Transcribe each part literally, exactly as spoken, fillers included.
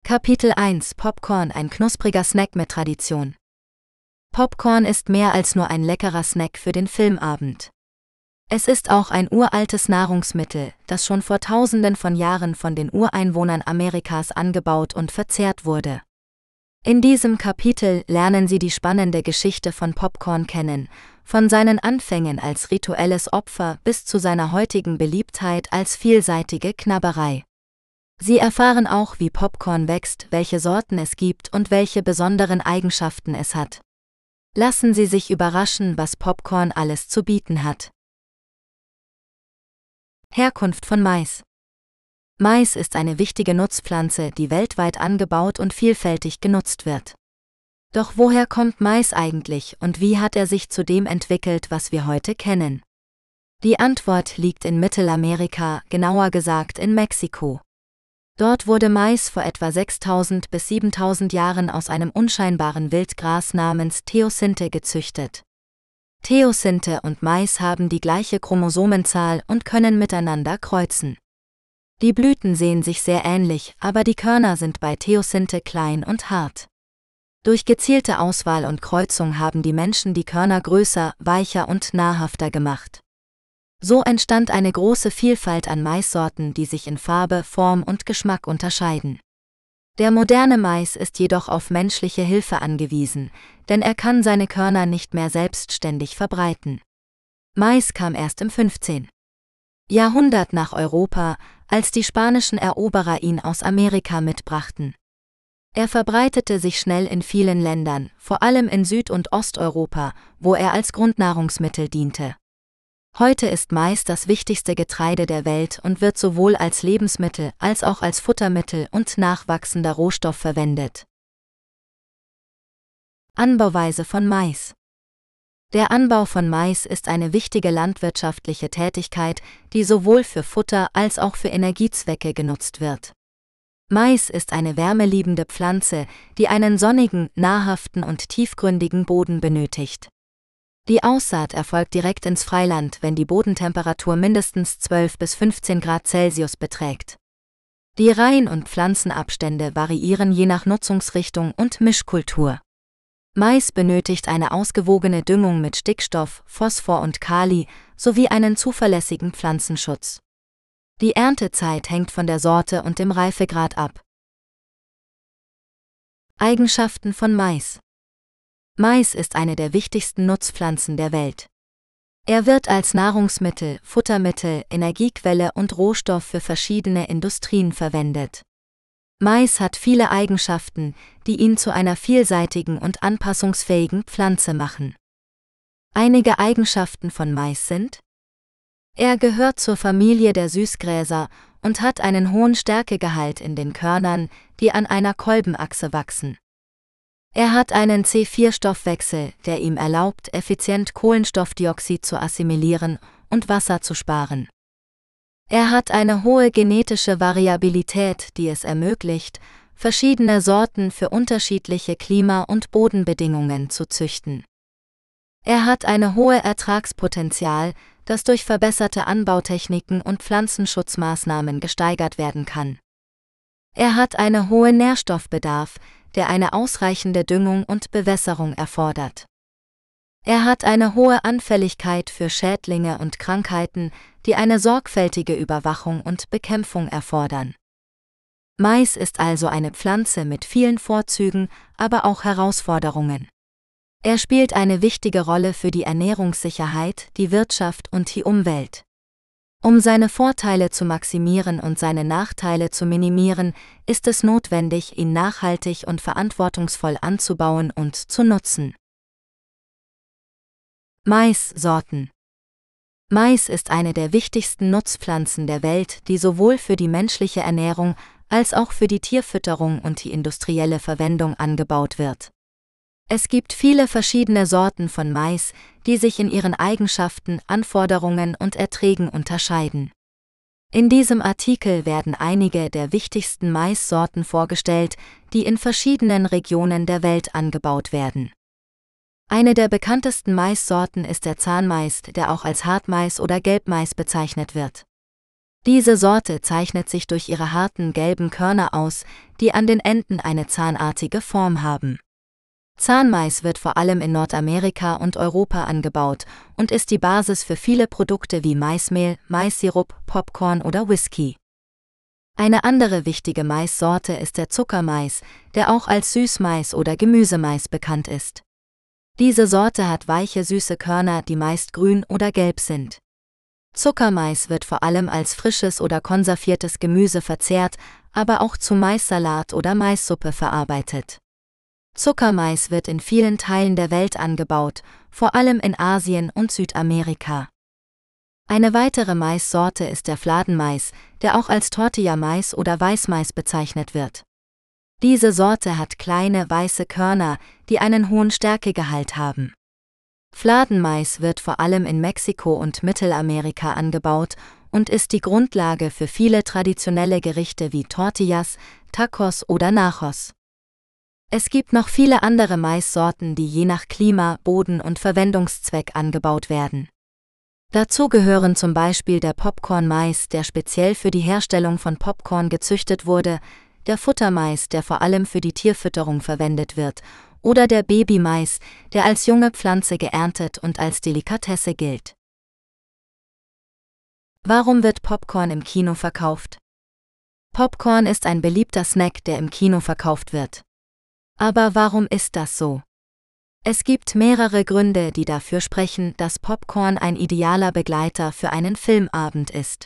Kapitel eins Popcorn, ein knuspriger Snack mit Tradition. Popcorn ist mehr als nur ein leckerer Snack für den Filmabend. Es ist auch ein uraltes Nahrungsmittel, das schon vor Tausenden von Jahren von den Ureinwohnern Amerikas angebaut und verzehrt wurde. In diesem Kapitel lernen Sie die spannende Geschichte von Popcorn kennen, von seinen Anfängen als rituelles Opfer bis zu seiner heutigen Beliebtheit als vielseitige Knabberei. Sie erfahren auch, wie Popcorn wächst, welche Sorten es gibt und welche besonderen Eigenschaften es hat. Lassen Sie sich überraschen, was Popcorn alles zu bieten hat. Herkunft von Mais. Mais ist eine wichtige Nutzpflanze, die weltweit angebaut und vielfältig genutzt wird. Doch woher kommt Mais eigentlich und wie hat er sich zu dem entwickelt, was wir heute kennen? Die Antwort liegt in Mittelamerika, genauer gesagt in Mexiko. Dort wurde Mais vor etwa sechstausend bis siebentausend Jahren aus einem unscheinbaren Wildgras namens Teosinte gezüchtet. Teosinte und Mais haben die gleiche Chromosomenzahl und können miteinander kreuzen. Die Blüten sehen sich sehr ähnlich, aber die Körner sind bei Teosinte klein und hart. Durch gezielte Auswahl und Kreuzung haben die Menschen die Körner größer, weicher und nahrhafter gemacht. So entstand eine große Vielfalt an Maissorten, die sich in Farbe, Form und Geschmack unterscheiden. Der moderne Mais ist jedoch auf menschliche Hilfe angewiesen, denn er kann seine Körner nicht mehr selbstständig verbreiten. Mais kam erst im fünfzehnten Jahrhundert nach Europa, als die spanischen Eroberer ihn aus Amerika mitbrachten. Er verbreitete sich schnell in vielen Ländern, vor allem in Süd- und Osteuropa, wo er als Grundnahrungsmittel diente. Heute ist Mais das wichtigste Getreide der Welt und wird sowohl als Lebensmittel als auch als Futtermittel und nachwachsender Rohstoff verwendet. Anbauweise von Mais. Der Anbau von Mais ist eine wichtige landwirtschaftliche Tätigkeit, die sowohl für Futter als auch für Energiezwecke genutzt wird. Mais ist eine wärmeliebende Pflanze, die einen sonnigen, nahrhaften und tiefgründigen Boden benötigt. Die Aussaat erfolgt direkt ins Freiland, wenn die Bodentemperatur mindestens zwölf bis fünfzehn Grad Celsius beträgt. Die Reihen- und Pflanzenabstände variieren je nach Nutzungsrichtung und Mischkultur. Mais benötigt eine ausgewogene Düngung mit Stickstoff, Phosphor und Kali sowie einen zuverlässigen Pflanzenschutz. Die Erntezeit hängt von der Sorte und dem Reifegrad ab. Eigenschaften von Mais. Mais ist eine der wichtigsten Nutzpflanzen der Welt. Er wird als Nahrungsmittel, Futtermittel, Energiequelle und Rohstoff für verschiedene Industrien verwendet. Mais hat viele Eigenschaften, die ihn zu einer vielseitigen und anpassungsfähigen Pflanze machen. Einige Eigenschaften von Mais sind: Er gehört zur Familie der Süßgräser und hat einen hohen Stärkegehalt in den Körnern, die an einer Kolbenachse wachsen. Er hat einen C vier Stoffwechsel, der ihm erlaubt, effizient Kohlenstoffdioxid zu assimilieren und Wasser zu sparen. Er hat eine hohe genetische Variabilität, die es ermöglicht, verschiedene Sorten für unterschiedliche Klima- und Bodenbedingungen zu züchten. Er hat eine hohe Ertragspotenzial, das durch verbesserte Anbautechniken und Pflanzenschutzmaßnahmen gesteigert werden kann. Er hat einen hohen Nährstoffbedarf, der eine ausreichende Düngung und Bewässerung erfordert. Er hat eine hohe Anfälligkeit für Schädlinge und Krankheiten, die eine sorgfältige Überwachung und Bekämpfung erfordern. Mais ist also eine Pflanze mit vielen Vorzügen, aber auch Herausforderungen. Er spielt eine wichtige Rolle für die Ernährungssicherheit, die Wirtschaft und die Umwelt. Um seine Vorteile zu maximieren und seine Nachteile zu minimieren, ist es notwendig, ihn nachhaltig und verantwortungsvoll anzubauen und zu nutzen. Maissorten. Mais ist eine der wichtigsten Nutzpflanzen der Welt, die sowohl für die menschliche Ernährung als auch für die Tierfütterung und die industrielle Verwendung angebaut wird. Es gibt viele verschiedene Sorten von Mais, die sich in ihren Eigenschaften, Anforderungen und Erträgen unterscheiden. In diesem Artikel werden einige der wichtigsten Maissorten vorgestellt, die in verschiedenen Regionen der Welt angebaut werden. Eine der bekanntesten Maissorten ist der Zahnmais, der auch als Hartmais oder Gelbmais bezeichnet wird. Diese Sorte zeichnet sich durch ihre harten gelben Körner aus, die an den Enden eine zahnartige Form haben. Zahnmais wird vor allem in Nordamerika und Europa angebaut und ist die Basis für viele Produkte wie Maismehl, Maissirup, Popcorn oder Whisky. Eine andere wichtige Maissorte ist der Zuckermais, der auch als Süßmais oder Gemüsemais bekannt ist. Diese Sorte hat weiche, süße Körner, die meist grün oder gelb sind. Zuckermais wird vor allem als frisches oder konserviertes Gemüse verzehrt, aber auch zu Maissalat oder Maissuppe verarbeitet. Zuckermais wird in vielen Teilen der Welt angebaut, vor allem in Asien und Südamerika. Eine weitere Maissorte ist der Fladenmais, der auch als Tortilla-Mais oder Weißmais bezeichnet wird. Diese Sorte hat kleine, weiße Körner, die einen hohen Stärkegehalt haben. Fladenmais wird vor allem in Mexiko und Mittelamerika angebaut und ist die Grundlage für viele traditionelle Gerichte wie Tortillas, Tacos oder Nachos. Es gibt noch viele andere Maissorten, die je nach Klima, Boden und Verwendungszweck angebaut werden. Dazu gehören zum Beispiel der Popcorn-Mais, der speziell für die Herstellung von Popcorn gezüchtet wurde, der Futtermais, der vor allem für die Tierfütterung verwendet wird, oder der Babymais, der als junge Pflanze geerntet und als Delikatesse gilt. Warum wird Popcorn im Kino verkauft? Popcorn ist ein beliebter Snack, der im Kino verkauft wird. Aber warum ist das so? Es gibt mehrere Gründe, die dafür sprechen, dass Popcorn ein idealer Begleiter für einen Filmabend ist.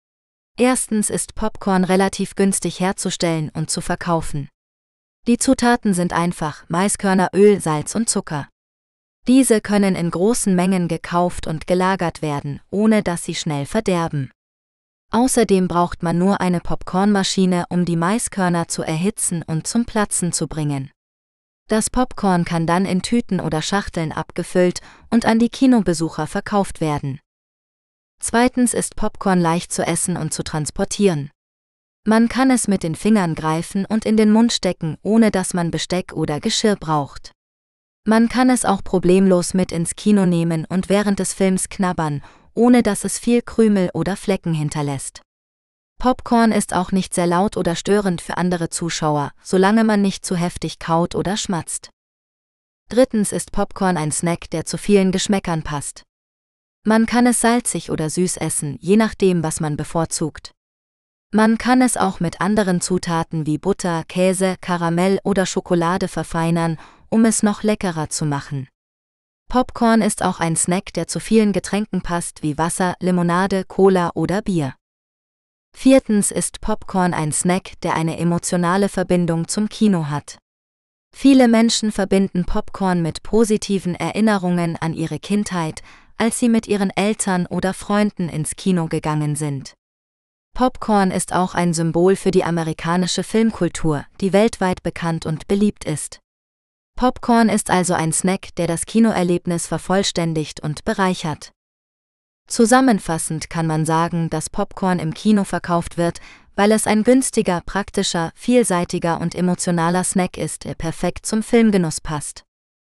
Erstens ist Popcorn relativ günstig herzustellen und zu verkaufen. Die Zutaten sind einfach: Maiskörner, Öl, Salz und Zucker. Diese können in großen Mengen gekauft und gelagert werden, ohne dass sie schnell verderben. Außerdem braucht man nur eine Popcornmaschine, um die Maiskörner zu erhitzen und zum Platzen zu bringen. Das Popcorn kann dann in Tüten oder Schachteln abgefüllt und an die Kinobesucher verkauft werden. Zweitens ist Popcorn leicht zu essen und zu transportieren. Man kann es mit den Fingern greifen und in den Mund stecken, ohne dass man Besteck oder Geschirr braucht. Man kann es auch problemlos mit ins Kino nehmen und während des Films knabbern, ohne dass es viel Krümel oder Flecken hinterlässt. Popcorn ist auch nicht sehr laut oder störend für andere Zuschauer, solange man nicht zu heftig kaut oder schmatzt. Drittens ist Popcorn ein Snack, der zu vielen Geschmäckern passt. Man kann es salzig oder süß essen, je nachdem, was man bevorzugt. Man kann es auch mit anderen Zutaten wie Butter, Käse, Karamell oder Schokolade verfeinern, um es noch leckerer zu machen. Popcorn ist auch ein Snack, der zu vielen Getränken passt, wie Wasser, Limonade, Cola oder Bier. Viertens ist Popcorn ein Snack, der eine emotionale Verbindung zum Kino hat. Viele Menschen verbinden Popcorn mit positiven Erinnerungen an ihre Kindheit, als sie mit ihren Eltern oder Freunden ins Kino gegangen sind. Popcorn ist auch ein Symbol für die amerikanische Filmkultur, die weltweit bekannt und beliebt ist. Popcorn ist also ein Snack, der das Kinoerlebnis vervollständigt und bereichert. Zusammenfassend kann man sagen, dass Popcorn im Kino verkauft wird, weil es ein günstiger, praktischer, vielseitiger und emotionaler Snack ist, der perfekt zum Filmgenuss passt.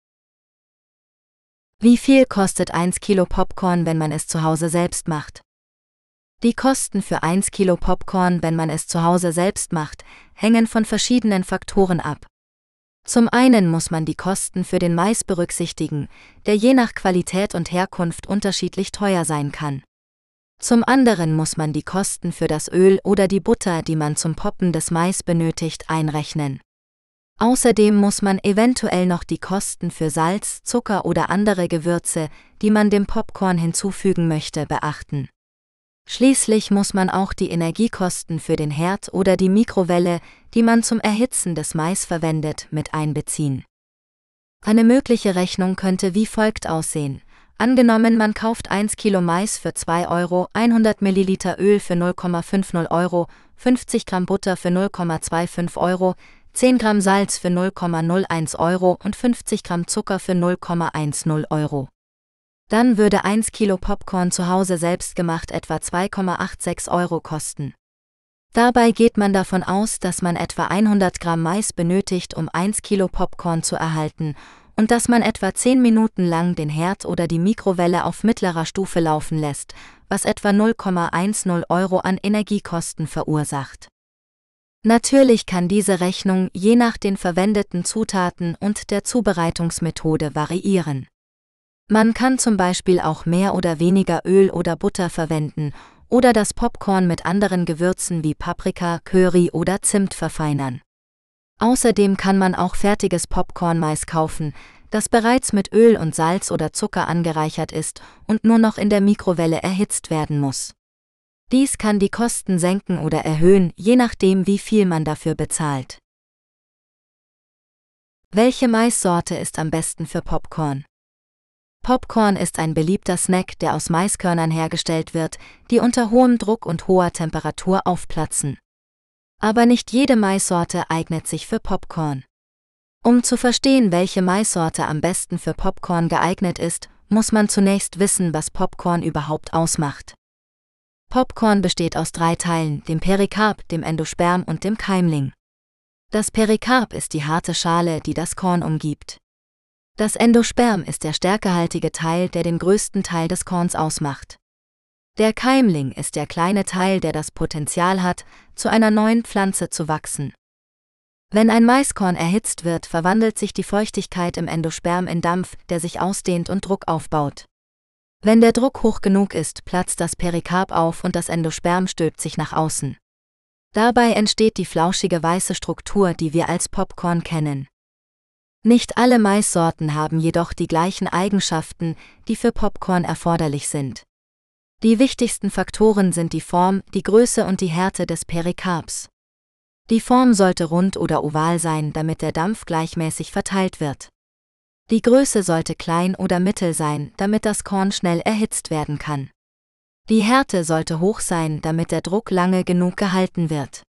Wie viel kostet ein Kilo Popcorn, wenn man es zu Hause selbst macht? Die Kosten für ein Kilo Popcorn, wenn man es zu Hause selbst macht, hängen von verschiedenen Faktoren ab. Zum einen muss man die Kosten für den Mais berücksichtigen, der je nach Qualität und Herkunft unterschiedlich teuer sein kann. Zum anderen muss man die Kosten für das Öl oder die Butter, die man zum Poppen des Mais benötigt, einrechnen. Außerdem muss man eventuell noch die Kosten für Salz, Zucker oder andere Gewürze, die man dem Popcorn hinzufügen möchte, beachten. Schließlich muss man auch die Energiekosten für den Herd oder die Mikrowelle, die man zum Erhitzen des Mais verwendet, mit einbeziehen. Eine mögliche Rechnung könnte wie folgt aussehen. Angenommen, man kauft ein Kilo Mais für zwei Euro, hundert Milliliter Öl für null Komma fünfzig Euro, fünfzig Gramm Butter für null Komma fünfundzwanzig Euro, zehn Gramm Salz für null Komma null eins Euro und fünfzig Gramm Zucker für null Komma zehn Euro. Dann würde ein Kilo Popcorn zu Hause selbst gemacht etwa zwei Komma sechsundachtzig Euro kosten. Dabei geht man davon aus, dass man etwa hundert Gramm Mais benötigt, um ein Kilo Popcorn zu erhalten, und dass man etwa zehn Minuten lang den Herd oder die Mikrowelle auf mittlerer Stufe laufen lässt, was etwa null Komma zehn Euro an Energiekosten verursacht. Natürlich kann diese Rechnung je nach den verwendeten Zutaten und der Zubereitungsmethode variieren. Man kann zum Beispiel auch mehr oder weniger Öl oder Butter verwenden oder das Popcorn mit anderen Gewürzen wie Paprika, Curry oder Zimt verfeinern. Außerdem kann man auch fertiges Popcorn-Mais kaufen, das bereits mit Öl und Salz oder Zucker angereichert ist und nur noch in der Mikrowelle erhitzt werden muss. Dies kann die Kosten senken oder erhöhen, je nachdem, wie viel man dafür bezahlt. Welche Maissorte ist am besten für Popcorn? Popcorn ist ein beliebter Snack, der aus Maiskörnern hergestellt wird, die unter hohem Druck und hoher Temperatur aufplatzen. Aber nicht jede Maissorte eignet sich für Popcorn. Um zu verstehen, welche Maissorte am besten für Popcorn geeignet ist, muss man zunächst wissen, was Popcorn überhaupt ausmacht. Popcorn besteht aus drei Teilen, dem Perikarp, dem Endosperm und dem Keimling. Das Perikarp ist die harte Schale, die das Korn umgibt. Das Endosperm ist der stärkehaltige Teil, der den größten Teil des Korns ausmacht. Der Keimling ist der kleine Teil, der das Potenzial hat, zu einer neuen Pflanze zu wachsen. Wenn ein Maiskorn erhitzt wird, verwandelt sich die Feuchtigkeit im Endosperm in Dampf, der sich ausdehnt und Druck aufbaut. Wenn der Druck hoch genug ist, platzt das Perikarp auf und das Endosperm stülpt sich nach außen. Dabei entsteht die flauschige weiße Struktur, die wir als Popcorn kennen. Nicht alle Maissorten haben jedoch die gleichen Eigenschaften, die für Popcorn erforderlich sind. Die wichtigsten Faktoren sind die Form, die Größe und die Härte des Perikarps. Die Form sollte rund oder oval sein, damit der Dampf gleichmäßig verteilt wird. Die Größe sollte klein oder mittel sein, damit das Korn schnell erhitzt werden kann. Die Härte sollte hoch sein, damit der Druck lange genug gehalten wird.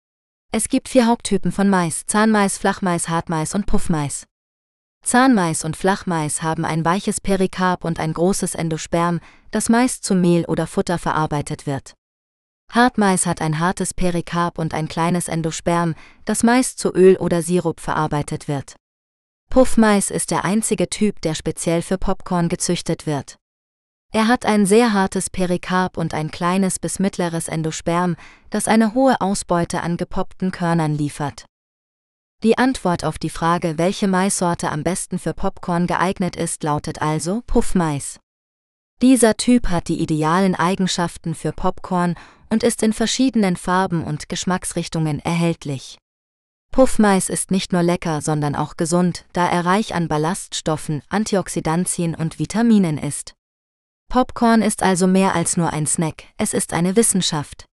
Es gibt vier Haupttypen von Mais: Zahnmais, Flachmais, Hartmais und Puffmais. Zahnmais und Flachmais haben ein weiches Perikarp und ein großes Endosperm, das meist zu Mehl oder Futter verarbeitet wird. Hartmais hat ein hartes Perikarp und ein kleines Endosperm, das meist zu Öl oder Sirup verarbeitet wird. Puffmais ist der einzige Typ, der speziell für Popcorn gezüchtet wird. Er hat ein sehr hartes Perikarp und ein kleines bis mittleres Endosperm, das eine hohe Ausbeute an gepoppten Körnern liefert. Die Antwort auf die Frage, welche Maissorte am besten für Popcorn geeignet ist, lautet also Puffmais. Dieser Typ hat die idealen Eigenschaften für Popcorn und ist in verschiedenen Farben und Geschmacksrichtungen erhältlich. Puffmais ist nicht nur lecker, sondern auch gesund, da er reich an Ballaststoffen, Antioxidantien und Vitaminen ist. Popcorn ist also mehr als nur ein Snack, es ist eine Wissenschaft.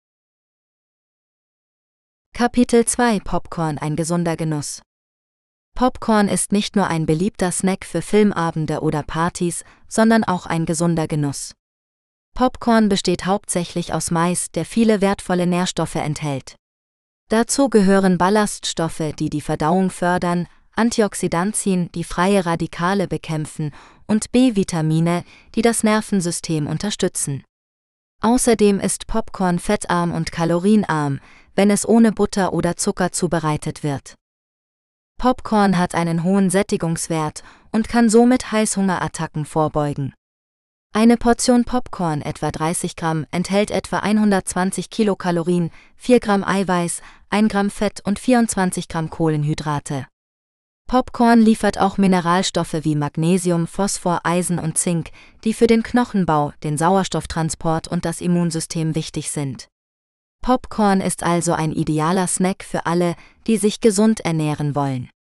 Kapitel zwei: Popcorn, ein gesunder Genuss. Popcorn ist nicht nur ein beliebter Snack für Filmabende oder Partys, sondern auch ein gesunder Genuss. Popcorn besteht hauptsächlich aus Mais, der viele wertvolle Nährstoffe enthält. Dazu gehören Ballaststoffe, die die Verdauung fördern, Antioxidantien, die freie Radikale bekämpfen, und B-Vitamine, die das Nervensystem unterstützen. Außerdem ist Popcorn fettarm und kalorienarm, wenn es ohne Butter oder Zucker zubereitet wird. Popcorn hat einen hohen Sättigungswert und kann somit Heißhungerattacken vorbeugen. Eine Portion Popcorn, etwa dreißig Gramm, enthält etwa hundertzwanzig Kilokalorien, vier Gramm Eiweiß, ein Gramm Fett und vierundzwanzig Gramm Kohlenhydrate. Popcorn liefert auch Mineralstoffe wie Magnesium, Phosphor, Eisen und Zink, die für den Knochenbau, den Sauerstofftransport und das Immunsystem wichtig sind. Popcorn ist also ein idealer Snack für alle, die sich gesund ernähren wollen.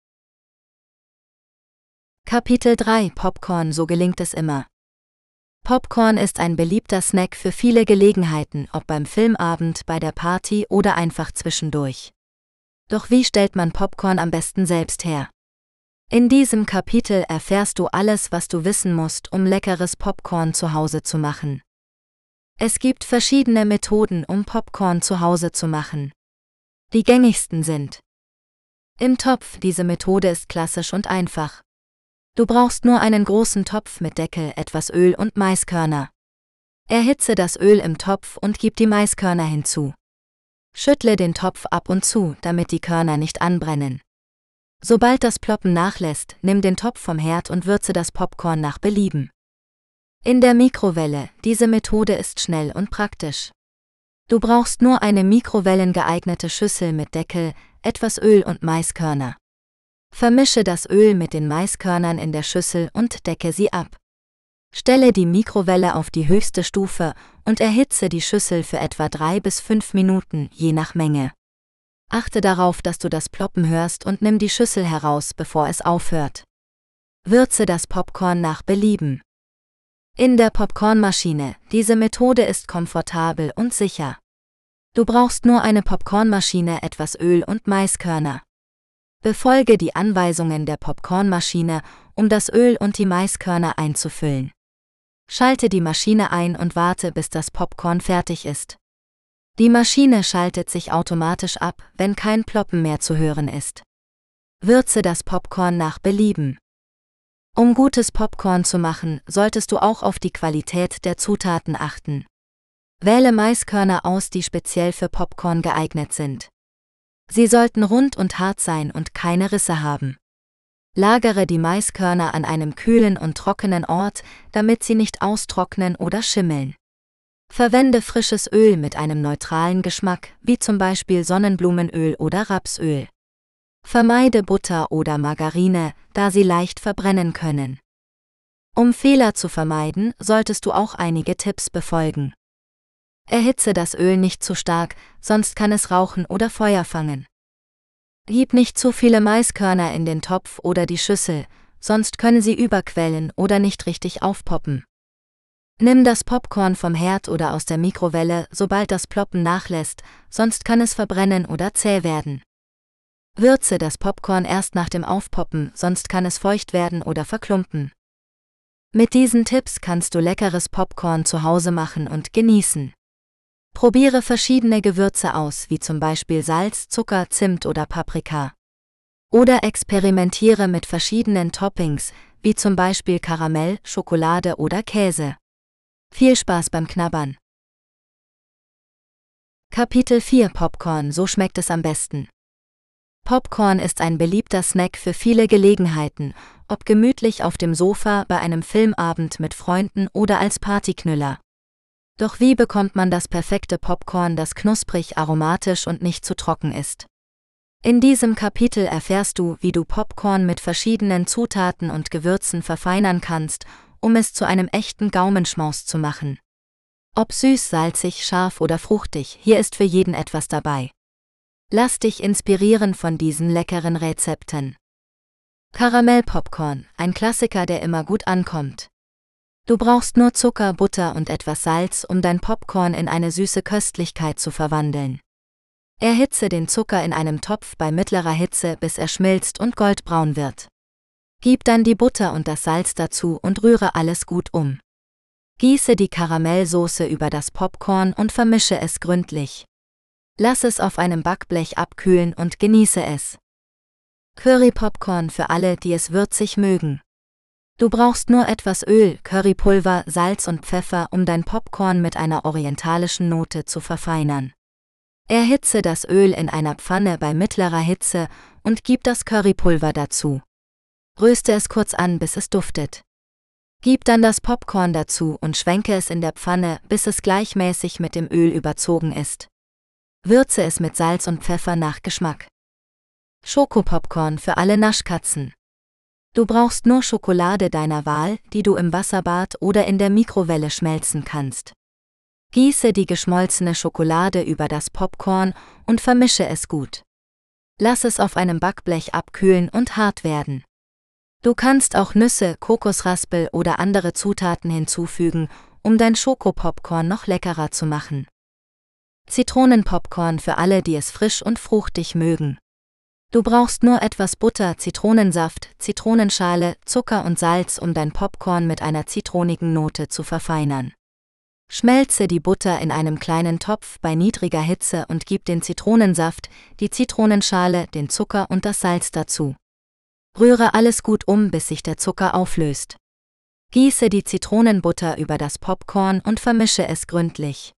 Kapitel drei: Popcorn, so gelingt es immer. Popcorn ist ein beliebter Snack für viele Gelegenheiten, ob beim Filmabend, bei der Party oder einfach zwischendurch. Doch wie stellt man Popcorn am besten selbst her? In diesem Kapitel erfährst du alles, was du wissen musst, um leckeres Popcorn zu Hause zu machen. Es gibt verschiedene Methoden, um Popcorn zu Hause zu machen. Die gängigsten sind: im Topf. Diese Methode ist klassisch und einfach. Du brauchst nur einen großen Topf mit Deckel, etwas Öl und Maiskörner. Erhitze das Öl im Topf und gib die Maiskörner hinzu. Schüttle den Topf ab und zu, damit die Körner nicht anbrennen. Sobald das Ploppen nachlässt, nimm den Topf vom Herd und würze das Popcorn nach Belieben. In der Mikrowelle, diese Methode ist schnell und praktisch. Du brauchst nur eine mikrowellengeeignete Schüssel mit Deckel, etwas Öl und Maiskörner. Vermische das Öl mit den Maiskörnern in der Schüssel und decke sie ab. Stelle die Mikrowelle auf die höchste Stufe und erhitze die Schüssel für etwa drei bis fünf Minuten, je nach Menge. Achte darauf, dass du das Ploppen hörst und nimm die Schüssel heraus, bevor es aufhört. Würze das Popcorn nach Belieben. In der Popcornmaschine, diese Methode ist komfortabel und sicher. Du brauchst nur eine Popcornmaschine, etwas Öl und Maiskörner. Befolge die Anweisungen der Popcornmaschine, um das Öl und die Maiskörner einzufüllen. Schalte die Maschine ein und warte, bis das Popcorn fertig ist. Die Maschine schaltet sich automatisch ab, wenn kein Ploppen mehr zu hören ist. Würze das Popcorn nach Belieben. Um gutes Popcorn zu machen, solltest du auch auf die Qualität der Zutaten achten. Wähle Maiskörner aus, die speziell für Popcorn geeignet sind. Sie sollten rund und hart sein und keine Risse haben. Lagere die Maiskörner an einem kühlen und trockenen Ort, damit sie nicht austrocknen oder schimmeln. Verwende frisches Öl mit einem neutralen Geschmack, wie zum Beispiel Sonnenblumenöl oder Rapsöl. Vermeide Butter oder Margarine, da sie leicht verbrennen können. Um Fehler zu vermeiden, solltest du auch einige Tipps befolgen. Erhitze das Öl nicht zu stark, sonst kann es rauchen oder Feuer fangen. Gib nicht zu viele Maiskörner in den Topf oder die Schüssel, sonst können sie überquellen oder nicht richtig aufpoppen. Nimm das Popcorn vom Herd oder aus der Mikrowelle, sobald das Ploppen nachlässt, sonst kann es verbrennen oder zäh werden. Würze das Popcorn erst nach dem Aufpoppen, sonst kann es feucht werden oder verklumpen. Mit diesen Tipps kannst du leckeres Popcorn zu Hause machen und genießen. Probiere verschiedene Gewürze aus, wie zum Beispiel Salz, Zucker, Zimt oder Paprika. Oder experimentiere mit verschiedenen Toppings, wie zum Beispiel Karamell, Schokolade oder Käse. Viel Spaß beim Knabbern! Kapitel vier Popcorn, so schmeckt es am besten. Popcorn ist ein beliebter Snack für viele Gelegenheiten, ob gemütlich auf dem Sofa, bei einem Filmabend mit Freunden oder als Partyknüller. Doch wie bekommt man das perfekte Popcorn, das knusprig, aromatisch und nicht zu trocken ist? In diesem Kapitel erfährst du, wie du Popcorn mit verschiedenen Zutaten und Gewürzen verfeinern kannst, um es zu einem echten Gaumenschmaus zu machen. Ob süß, salzig, scharf oder fruchtig, hier ist für jeden etwas dabei. Lass dich inspirieren von diesen leckeren Rezepten. Karamell-Popcorn, ein Klassiker, der immer gut ankommt. Du brauchst nur Zucker, Butter und etwas Salz, um dein Popcorn in eine süße Köstlichkeit zu verwandeln. Erhitze den Zucker in einem Topf bei mittlerer Hitze, bis er schmilzt und goldbraun wird. Gib dann die Butter und das Salz dazu und rühre alles gut um. Gieße die Karamellsoße über das Popcorn und vermische es gründlich. Lass es auf einem Backblech abkühlen und genieße es. Curry-Popcorn für alle, die es würzig mögen. Du brauchst nur etwas Öl, Currypulver, Salz und Pfeffer, um dein Popcorn mit einer orientalischen Note zu verfeinern. Erhitze das Öl in einer Pfanne bei mittlerer Hitze und gib das Currypulver dazu. Röste es kurz an, bis es duftet. Gib dann das Popcorn dazu und schwenke es in der Pfanne, bis es gleichmäßig mit dem Öl überzogen ist. Würze es mit Salz und Pfeffer nach Geschmack. Schokopopcorn für alle Naschkatzen. Du brauchst nur Schokolade deiner Wahl, die du im Wasserbad oder in der Mikrowelle schmelzen kannst. Gieße die geschmolzene Schokolade über das Popcorn und vermische es gut. Lass es auf einem Backblech abkühlen und hart werden. Du kannst auch Nüsse, Kokosraspel oder andere Zutaten hinzufügen, um dein Schokopopcorn noch leckerer zu machen. Zitronenpopcorn für alle, die es frisch und fruchtig mögen. Du brauchst nur etwas Butter, Zitronensaft, Zitronenschale, Zucker und Salz, um dein Popcorn mit einer zitronigen Note zu verfeinern. Schmelze die Butter in einem kleinen Topf bei niedriger Hitze und gib den Zitronensaft, die Zitronenschale, den Zucker und das Salz dazu. Rühre alles gut um, bis sich der Zucker auflöst. Gieße die Zitronenbutter über das Popcorn und vermische es gründlich.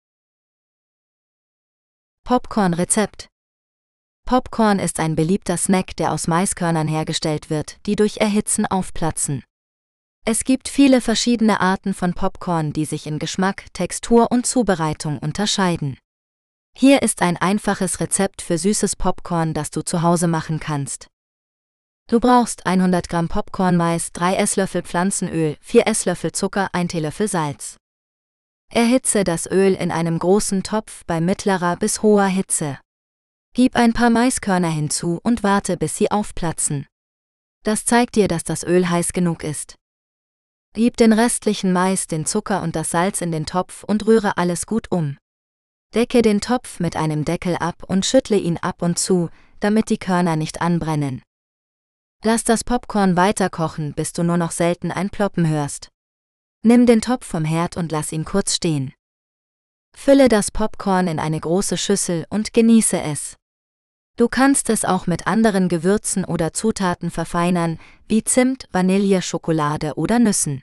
Popcorn-Rezept. Popcorn ist ein beliebter Snack, der aus Maiskörnern hergestellt wird, die durch Erhitzen aufplatzen. Es gibt viele verschiedene Arten von Popcorn, die sich in Geschmack, Textur und Zubereitung unterscheiden. Hier ist ein einfaches Rezept für süßes Popcorn, das du zu Hause machen kannst. Du brauchst hundert Gramm Popcorn-Mais, drei Esslöffel Pflanzenöl, vier Esslöffel Zucker, ein Teelöffel Salz. Erhitze das Öl in einem großen Topf bei mittlerer bis hoher Hitze. Gib ein paar Maiskörner hinzu und warte, bis sie aufplatzen. Das zeigt dir, dass das Öl heiß genug ist. Gib den restlichen Mais, den Zucker und das Salz in den Topf und rühre alles gut um. Decke den Topf mit einem Deckel ab und schüttle ihn ab und zu, damit die Körner nicht anbrennen. Lass das Popcorn weiter kochen, bis du nur noch selten ein Ploppen hörst. Nimm den Topf vom Herd und lass ihn kurz stehen. Fülle das Popcorn in eine große Schüssel und genieße es. Du kannst es auch mit anderen Gewürzen oder Zutaten verfeinern, wie Zimt, Vanille, Schokolade oder Nüssen.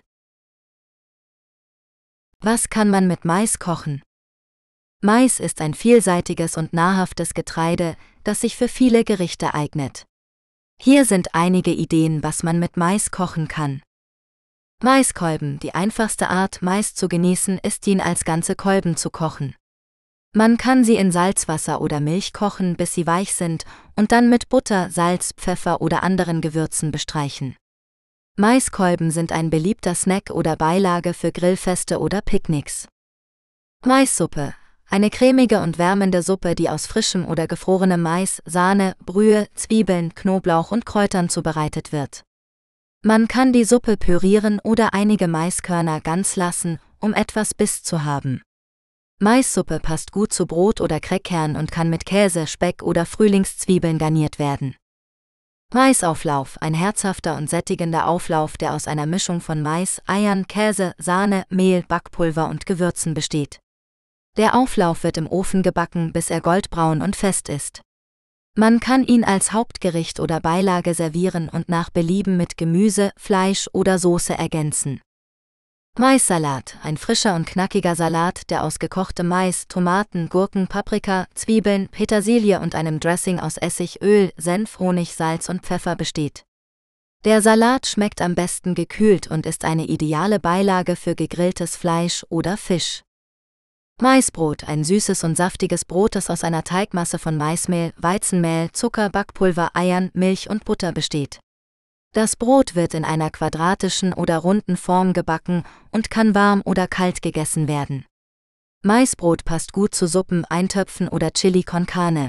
Was kann man mit Mais kochen? Mais ist ein vielseitiges und nahrhaftes Getreide, das sich für viele Gerichte eignet. Hier sind einige Ideen, was man mit Mais kochen kann. Maiskolben. Die einfachste Art, Mais zu genießen, ist, ihn als ganze Kolben zu kochen. Man kann sie in Salzwasser oder Milch kochen, bis sie weich sind, und dann mit Butter, Salz, Pfeffer oder anderen Gewürzen bestreichen. Maiskolben sind ein beliebter Snack oder Beilage für Grillfeste oder Picknicks. Maissuppe. Eine cremige und wärmende Suppe, die aus frischem oder gefrorenem Mais, Sahne, Brühe, Zwiebeln, Knoblauch und Kräutern zubereitet wird. Man kann die Suppe pürieren oder einige Maiskörner ganz lassen, um etwas Biss zu haben. Maissuppe passt gut zu Brot oder Crackern und kann mit Käse, Speck oder Frühlingszwiebeln garniert werden. Maisauflauf. Ein herzhafter und sättigender Auflauf, der aus einer Mischung von Mais, Eiern, Käse, Sahne, Mehl, Backpulver und Gewürzen besteht. Der Auflauf wird im Ofen gebacken, bis er goldbraun und fest ist. Man kann ihn als Hauptgericht oder Beilage servieren und nach Belieben mit Gemüse, Fleisch oder Soße ergänzen. Maissalat. Ein frischer und knackiger Salat, der aus gekochtem Mais, Tomaten, Gurken, Paprika, Zwiebeln, Petersilie und einem Dressing aus Essig, Öl, Senf, Honig, Salz und Pfeffer besteht. Der Salat schmeckt am besten gekühlt und ist eine ideale Beilage für gegrilltes Fleisch oder Fisch. Maisbrot. Ein süßes und saftiges Brot, das aus einer Teigmasse von Maismehl, Weizenmehl, Zucker, Backpulver, Eiern, Milch und Butter besteht. Das Brot wird in einer quadratischen oder runden Form gebacken und kann warm oder kalt gegessen werden. Maisbrot passt gut zu Suppen, Eintöpfen oder Chili con Carne.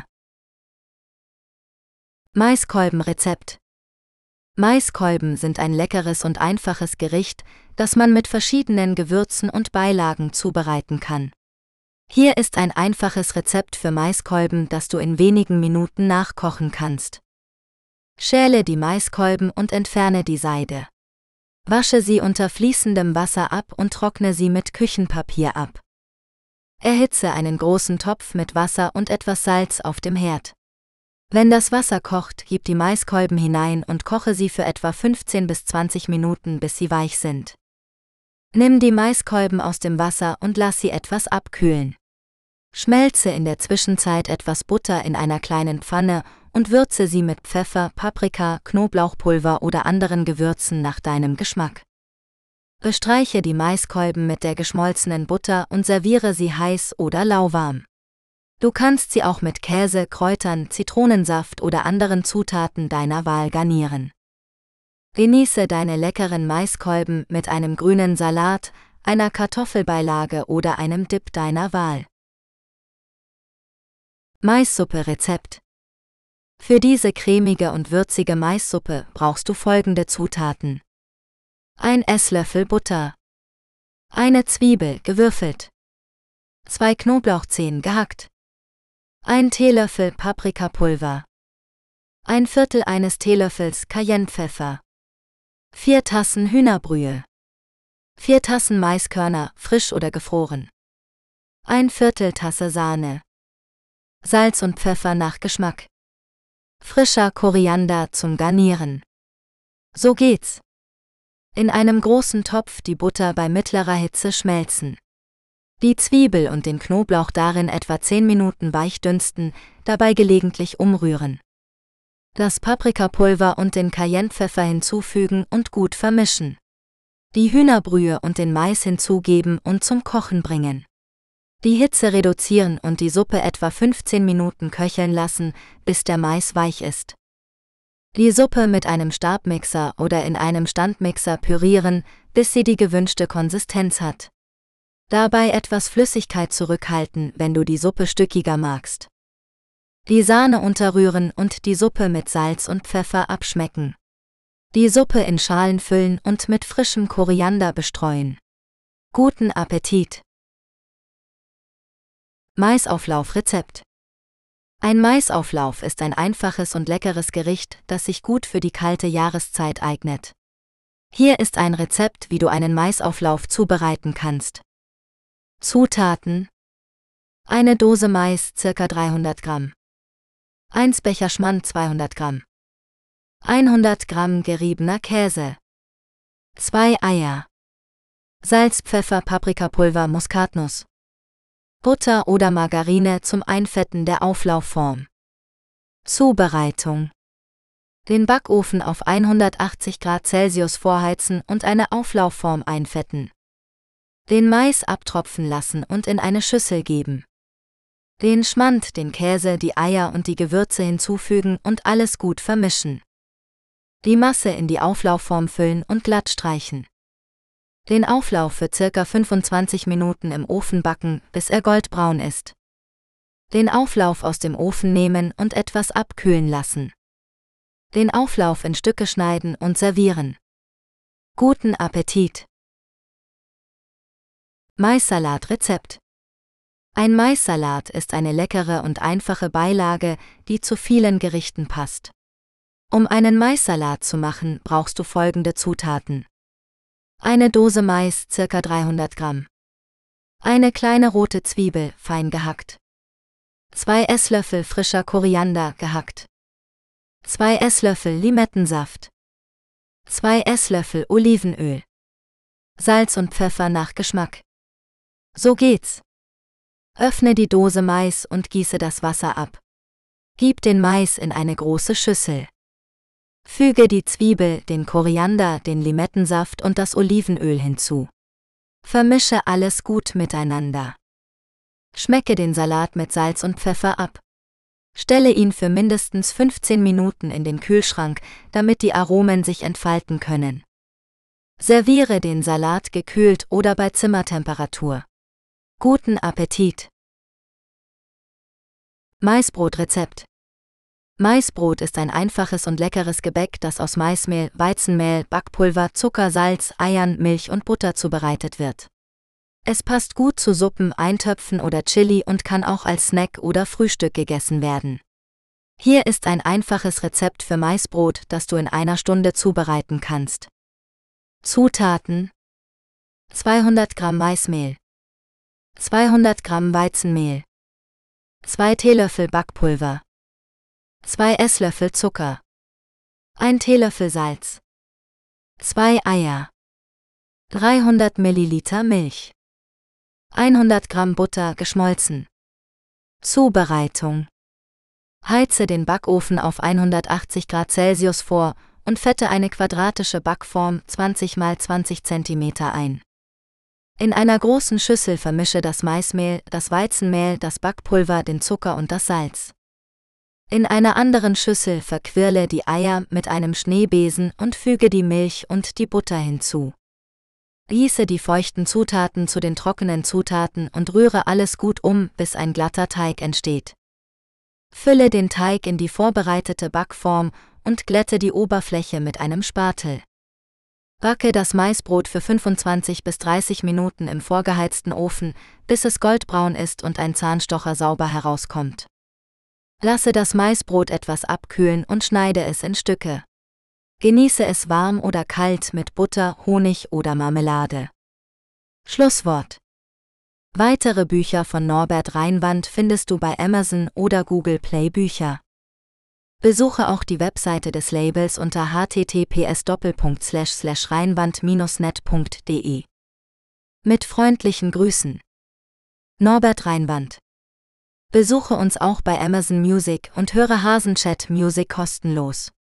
Maiskolbenrezept. Maiskolben sind ein leckeres und einfaches Gericht, das man mit verschiedenen Gewürzen und Beilagen zubereiten kann. Hier ist ein einfaches Rezept für Maiskolben, das du in wenigen Minuten nachkochen kannst. Schäle die Maiskolben und entferne die Seide. Wasche sie unter fließendem Wasser ab und trockne sie mit Küchenpapier ab. Erhitze einen großen Topf mit Wasser und etwas Salz auf dem Herd. Wenn das Wasser kocht, gib die Maiskolben hinein und koche sie für etwa fünfzehn bis zwanzig Minuten, bis sie weich sind. Nimm die Maiskolben aus dem Wasser und lass sie etwas abkühlen. Schmelze in der Zwischenzeit etwas Butter in einer kleinen Pfanne und würze sie mit Pfeffer, Paprika, Knoblauchpulver oder anderen Gewürzen nach deinem Geschmack. Bestreiche die Maiskolben mit der geschmolzenen Butter und serviere sie heiß oder lauwarm. Du kannst sie auch mit Käse, Kräutern, Zitronensaft oder anderen Zutaten deiner Wahl garnieren. Genieße deine leckeren Maiskolben mit einem grünen Salat, einer Kartoffelbeilage oder einem Dip deiner Wahl. Maissuppe-Rezept. Für diese cremige und würzige Maissuppe brauchst du folgende Zutaten: ein Esslöffel Butter, eine Zwiebel gewürfelt, zwei Knoblauchzehen gehackt, ein Teelöffel Paprikapulver, ein Viertel eines Teelöffels Cayennepfeffer, vier Tassen Hühnerbrühe, vier Tassen Maiskörner, frisch oder gefroren, ein Viertel Tasse Sahne, Salz und Pfeffer nach Geschmack, frischer Koriander zum Garnieren. So geht's. In einem großen Topf die Butter bei mittlerer Hitze schmelzen. Die Zwiebel und den Knoblauch darin etwa zehn Minuten weich dünsten, dabei gelegentlich umrühren. Das Paprikapulver und den Cayennepfeffer hinzufügen und gut vermischen. Die Hühnerbrühe und den Mais hinzugeben und zum Kochen bringen. Die Hitze reduzieren und die Suppe etwa fünfzehn Minuten köcheln lassen, bis der Mais weich ist. Die Suppe mit einem Stabmixer oder in einem Standmixer pürieren, bis sie die gewünschte Konsistenz hat. Dabei etwas Flüssigkeit zurückhalten, wenn du die Suppe stückiger magst. Die Sahne unterrühren und die Suppe mit Salz und Pfeffer abschmecken. Die Suppe in Schalen füllen und mit frischem Koriander bestreuen. Guten Appetit! Maisauflaufrezept. Ein Maisauflauf ist ein einfaches und leckeres Gericht, das sich gut für die kalte Jahreszeit eignet. Hier ist ein Rezept, wie du einen Maisauflauf zubereiten kannst. Zutaten: eine Dose Mais ca. dreihundert Gramm, ein Becher Schmand zweihundert Gramm, hundert Gramm geriebener Käse, zwei Eier, Salz, Pfeffer, Paprikapulver, Muskatnuss, Butter oder Margarine zum Einfetten der Auflaufform. Zubereitung: den Backofen auf hundertachtzig Grad Celsius vorheizen und eine Auflaufform einfetten. Den Mais abtropfen lassen und in eine Schüssel geben. Den Schmand, den Käse, die Eier und die Gewürze hinzufügen und alles gut vermischen. Die Masse in die Auflaufform füllen und glatt streichen. Den Auflauf für ca. fünfundzwanzig Minuten im Ofen backen, bis er goldbraun ist. Den Auflauf aus dem Ofen nehmen und etwas abkühlen lassen. Den Auflauf in Stücke schneiden und servieren. Guten Appetit! Maissalat-Rezept. Ein Maissalat ist eine leckere und einfache Beilage, die zu vielen Gerichten passt. Um einen Maissalat zu machen, brauchst du folgende Zutaten: eine Dose Mais, ca. dreihundert Gramm. Eine kleine rote Zwiebel, fein gehackt. zwei Esslöffel frischer Koriander, gehackt. zwei Esslöffel Limettensaft. zwei Esslöffel Olivenöl. Salz und Pfeffer nach Geschmack. So geht's. Öffne die Dose Mais und gieße das Wasser ab. Gib den Mais in eine große Schüssel. Füge die Zwiebel, den Koriander, den Limettensaft und das Olivenöl hinzu. Vermische alles gut miteinander. Schmecke den Salat mit Salz und Pfeffer ab. Stelle ihn für mindestens fünfzehn Minuten in den Kühlschrank, damit die Aromen sich entfalten können. Serviere den Salat gekühlt oder bei Zimmertemperatur. Guten Appetit! Maisbrotrezept. Maisbrot ist ein einfaches und leckeres Gebäck, das aus Maismehl, Weizenmehl, Backpulver, Zucker, Salz, Eiern, Milch und Butter zubereitet wird. Es passt gut zu Suppen, Eintöpfen oder Chili und kann auch als Snack oder Frühstück gegessen werden. Hier ist ein einfaches Rezept für Maisbrot, das du in einer Stunde zubereiten kannst. Zutaten: zweihundert Gramm Maismehl, zweihundert Gramm Weizenmehl, zwei Teelöffel Backpulver, zwei Esslöffel Zucker, ein Teelöffel Salz, zwei Eier, dreihundert Milliliter Milch, hundert Gramm Butter geschmolzen. Zubereitung: heize den Backofen auf hundertachtzig Grad Celsius vor und fette eine quadratische Backform zwanzig mal zwanzig Zentimeter ein. In einer großen Schüssel vermische das Maismehl, das Weizenmehl, das Backpulver, den Zucker und das Salz. In einer anderen Schüssel verquirle die Eier mit einem Schneebesen und füge die Milch und die Butter hinzu. Gieße die feuchten Zutaten zu den trockenen Zutaten und rühre alles gut um, bis ein glatter Teig entsteht. Fülle den Teig in die vorbereitete Backform und glätte die Oberfläche mit einem Spatel. Backe das Maisbrot für fünfundzwanzig bis dreißig Minuten im vorgeheizten Ofen, bis es goldbraun ist und ein Zahnstocher sauber herauskommt. Lasse das Maisbrot etwas abkühlen und schneide es in Stücke. Genieße es warm oder kalt mit Butter, Honig oder Marmelade. Schlusswort: weitere Bücher von Norbert Reinwand findest du bei Amazon oder Google Play Bücher. Besuche auch die Webseite des Labels unter h t t p s Doppelpunkt Slash Slash reinwand Bindestrich net Punkt de. Mit freundlichen Grüßen. Norbert Reinwand. Besuche uns auch bei Amazon Music und höre Hasenchat Music kostenlos.